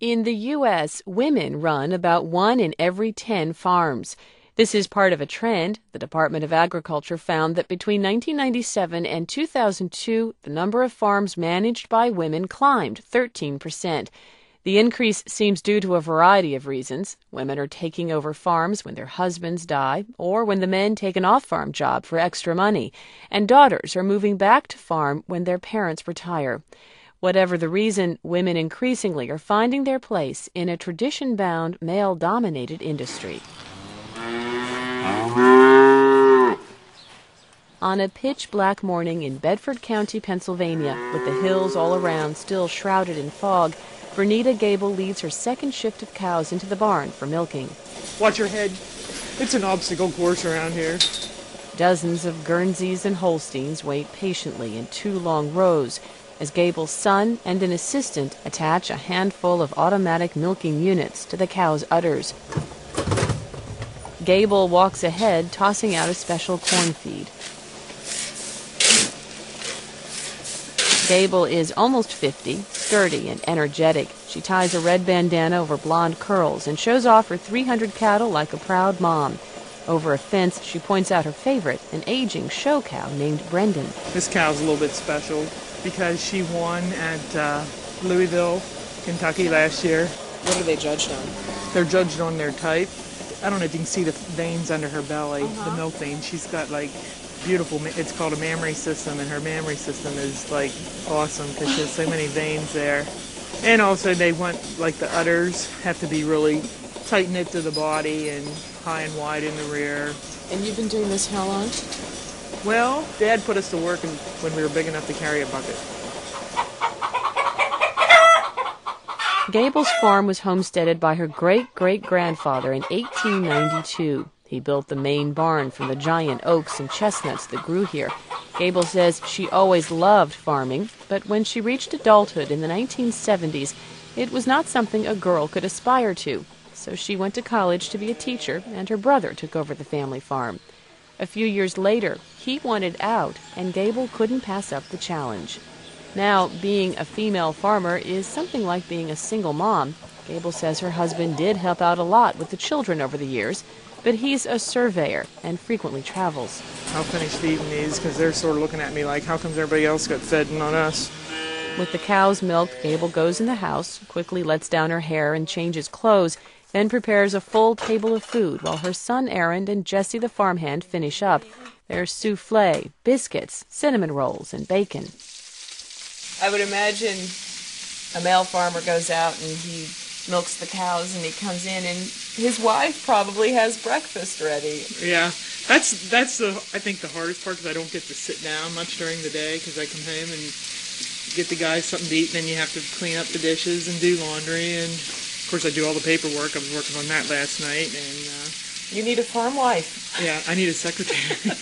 In the U.S., women run about 1 in every 10 farms. This is part of a trend. The Department of Agriculture found that between 1997 and 2002, the number of farms managed by women climbed 13%. The increase seems due to a variety of reasons. Women are taking over farms when their husbands die or when the men take an off-farm job for extra money, and daughters are moving back to farm when their parents retire. Whatever the reason, women increasingly are finding their place in a tradition-bound, male-dominated industry. On a pitch-black morning in Bedford County, Pennsylvania, with the hills all around still shrouded in fog, Bernita Gable leads her second shift of cows into the barn for milking. Watch your head. It's an obstacle course around here. Dozens of Guernseys and Holsteins wait patiently in 2 long rows as Gable's son and an assistant attach a handful of automatic milking units to the cow's udders. Gable walks ahead, tossing out a special corn feed. Gable is almost 50, sturdy and energetic. She ties a red bandana over blonde curls and shows off her 300 cattle like a proud mom. Over a fence, she points out her favorite, an aging show cow named Brendan. This cow's a little bit special because she won at Louisville, Kentucky last year. What are they judged on? They're judged on their type. I don't know if you can see the veins under her belly, the milk veins. She's got like beautiful, it's called a mammary system, and her mammary system is like awesome because she has so many veins there. And also they want, like the udders have to be really tight knit to the body and high and wide in the rear. And you've been doing this how long? Well, Dad put us to work when we were big enough to carry a bucket. Gable's farm was homesteaded by her great-great-grandfather in 1892. He built the main barn from the giant oaks and chestnuts that grew here. Gable says she always loved farming, but when she reached adulthood in the 1970s, it was not something a girl could aspire to. So she went to college to be a teacher, and her brother took over the family farm. A few years later, he wanted out, and Gable couldn't pass up the challenge. Now, being a female farmer is something like being a single mom. Gable says her husband did help out a lot with the children over the years, but he's a surveyor and frequently travels. I'll finish feeding these because they're sort of looking at me like, how comes everybody else got fed and not us? With the cows milked, Gable goes in the house, quickly lets down her hair and changes clothes, then prepares a full table of food while her son Aaron and Jesse the farmhand finish up. There's souffle, biscuits, cinnamon rolls, and bacon. I would imagine a male farmer goes out and he milks the cows and he comes in and his wife probably has breakfast ready. Yeah, that's I think the hardest part because I don't get to sit down much during the day because I come home and get the guys something to eat and then you have to clean up the dishes and do laundry and of course I do all the paperwork. I was working on that last night and you need a farm wife. Yeah, I need a secretary.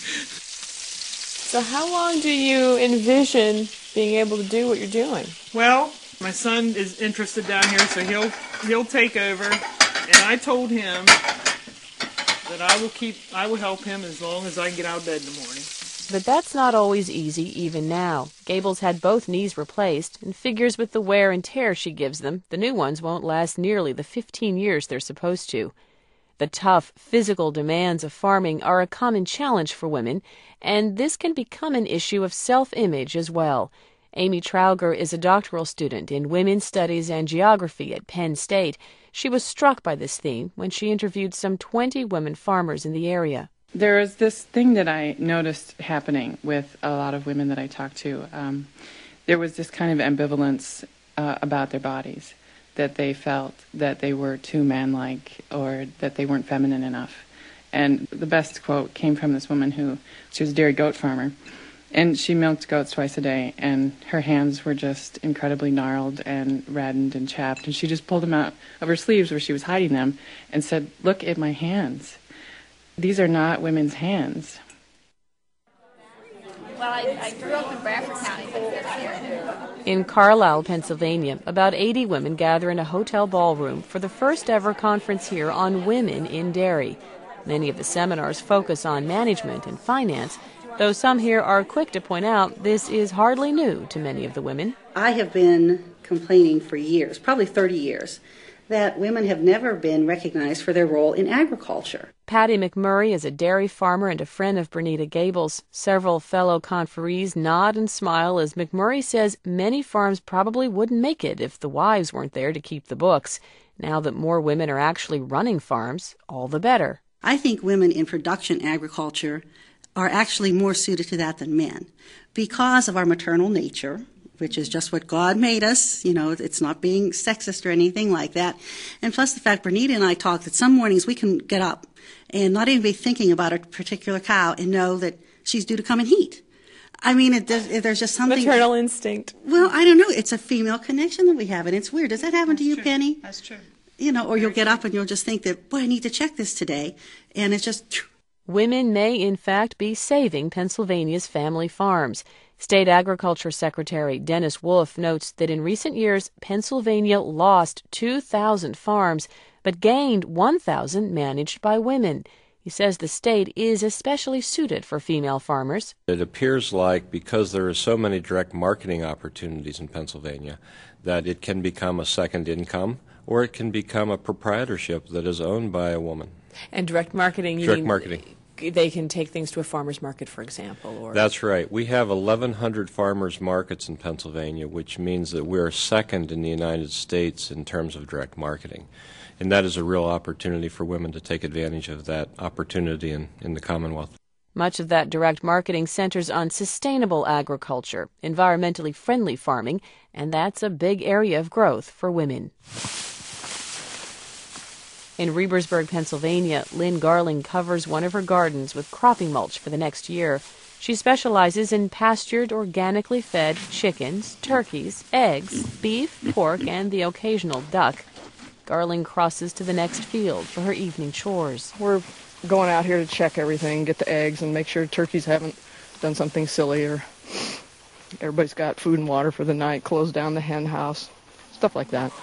So how long do you envision being able to do what you're doing? Well, my son is interested down here, so he'll take over. And I told him that I will help him as long as I can get out of bed in the morning. But that's not always easy, even now. Gable's had both knees replaced, and figures with the wear and tear she gives them, the new ones won't last nearly the 15 years they're supposed to. The tough physical demands of farming are a common challenge for women, and this can become an issue of self-image as well. Amy Trauger is a doctoral student in women's studies and geography at Penn State. She was struck by this theme when she interviewed some 20 women farmers in the area. There is this thing that I noticed happening with a lot of women that I talked to. There was this kind of ambivalence about their bodies, that they felt that they were too manlike or that they weren't feminine enough. And the best quote came from this woman she was a dairy goat farmer, and she milked goats twice a day, and her hands were just incredibly gnarled and reddened and chapped, and she just pulled them out of her sleeves where she was hiding them and said, "Look at my hands. These are not women's hands." Well, I grew up in Bradford County, but lived here. In Carlisle, Pennsylvania, about 80 women gather in a hotel ballroom for the first ever conference here on women in dairy. Many of the seminars focus on management and finance, though some here are quick to point out this is hardly new to many of the women. I have been complaining for years, probably 30 years, that women have never been recognized for their role in agriculture. Patty McMurray is a dairy farmer and a friend of Bernita Gables. Several fellow conferees nod and smile as McMurray says many farms probably wouldn't make it if the wives weren't there to keep the books. Now that more women are actually running farms, all the better. I think women in production agriculture are actually more suited to that than men because of our maternal nature, which is just what God made us. It's not being sexist or anything like that. And plus the fact Bernita and I talk that some mornings we can get up and not even be thinking about a particular cow and know that she's due to come and heat. I mean, there's just something... Maternal instinct. Well, I don't know. It's a female connection that we have, and it's weird. Does that happen to you, true. Penny? That's true. Or you'll get up and you'll just think that, boy, I need to check this today. And it's just... Women may, in fact, be saving Pennsylvania's family farms. State Agriculture Secretary Dennis Wolf notes that in recent years, Pennsylvania lost 2,000 farms, but gained 1,000 managed by women. He says the state is especially suited for female farmers. It appears like because there are so many direct marketing opportunities in Pennsylvania that it can become a second income or it can become a proprietorship that is owned by a woman. And direct marketing, you Direct mean marketing. They can take things to a farmer's market, for example? Or That's right. We have 1,100 farmers markets in Pennsylvania, which means that we're second in the United States in terms of direct marketing. And that is a real opportunity for women to take advantage of that opportunity in the Commonwealth. Much of that direct marketing centers on sustainable agriculture, environmentally friendly farming, and that's a big area of growth for women. In Rebersburg, Pennsylvania, Lynn Garling covers one of her gardens with cropping mulch for the next year. She specializes in pastured, organically fed chickens, turkeys, eggs, beef, pork, and the occasional duck. Garling crosses to the next field for her evening chores. We're going out here to check everything, get the eggs, and make sure turkeys haven't done something silly or everybody's got food and water for the night, close down the hen house, stuff like that.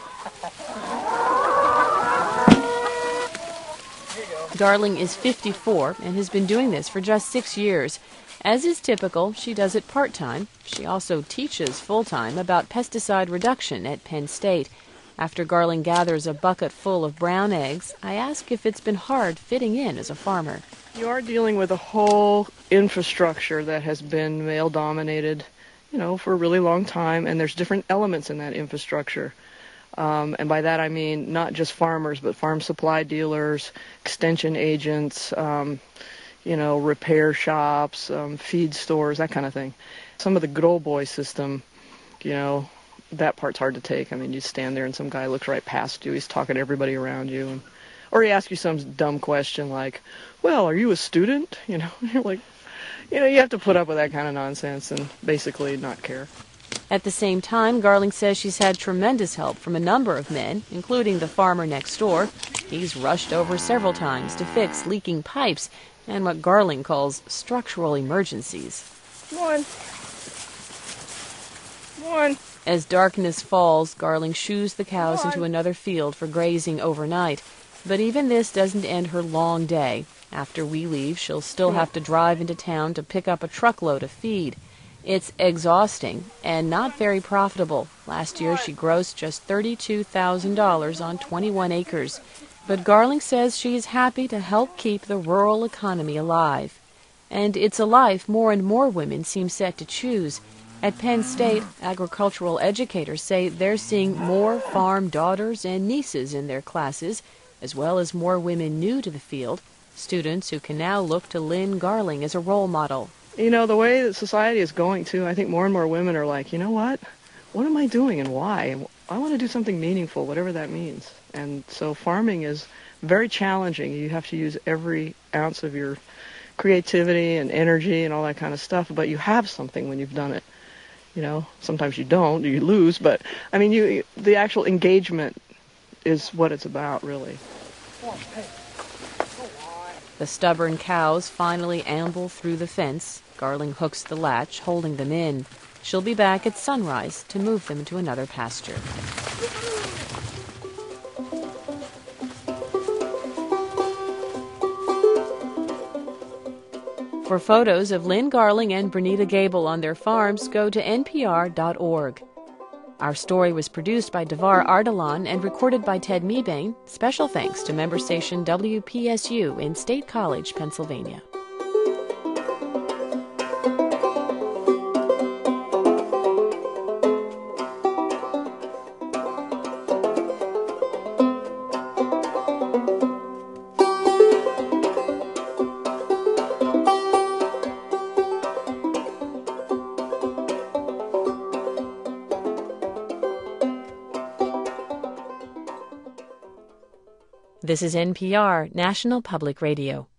Garling is 54 and has been doing this for just 6 years. As is typical, she does it part-time. She also teaches full-time about pesticide reduction at Penn State. After Garling gathers a bucket full of brown eggs, I ask if it's been hard fitting in as a farmer. You are dealing with a whole infrastructure that has been male-dominated, for a really long time, and there's different elements in that infrastructure. And by that I mean not just farmers, but farm supply dealers, extension agents, repair shops, feed stores, that kind of thing. Some of the good old boy system, that part's hard to take. I mean, you stand there and some guy looks right past you. He's talking to everybody around you. Or he asks you some dumb question like, well, are you a student? You're like, you have to put up with that kind of nonsense and basically not care. At the same time, Garling says she's had tremendous help from a number of men, including the farmer next door. He's rushed over several times to fix leaking pipes and what Garling calls structural emergencies. Come on. As darkness falls, Garling shoos the cows into another field for grazing overnight. But even this doesn't end her long day. After we leave, she'll still have to drive into town to pick up a truckload of feed. It's exhausting and not very profitable. Last year she grossed just $32,000 on 21 acres. But Garling says she is happy to help keep the rural economy alive. And it's a life more and more women seem set to choose. At Penn State, agricultural educators say they're seeing more farm daughters and nieces in their classes, as well as more women new to the field, students who can now look to Lynn Garling as a role model. The way that society is going to, I think more and more women are like, what am I doing and why? I want to do something meaningful, whatever that means. And so farming is very challenging. You have to use every ounce of your creativity and energy and all that kind of stuff, but you have something when you've done it. Sometimes you don't, you lose, but I mean, the actual engagement is what it's about, really. The stubborn cows finally amble through the fence. Garling hooks the latch, holding them in. She'll be back at sunrise to move them to another pasture. For photos of Lynn Garling and Bernita Gable on their farms, go to npr.org. Our story was produced by Devar Ardalan and recorded by Ted Mebane. Special thanks to member station WPSU in State College, Pennsylvania. This is NPR, National Public Radio.